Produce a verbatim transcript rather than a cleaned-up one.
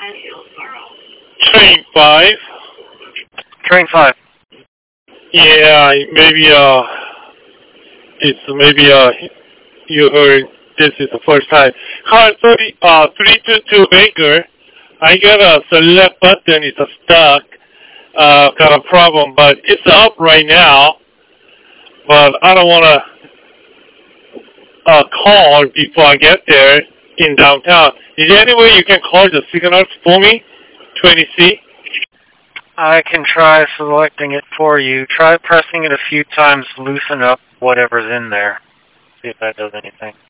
Train five. Train five. Yeah, maybe uh, it's maybe uh, you heard this is the first time. Car thirty uh three two two Baker. I got a select button. It's a stuck. Uh, got a problem, but it's up right now. But I don't want to uh call before I get there in downtown. Is there any way you can call the signal for me? twenty C. I can try selecting it for you. Try pressing it a few times to loosen up whatever's in there. See if that does anything.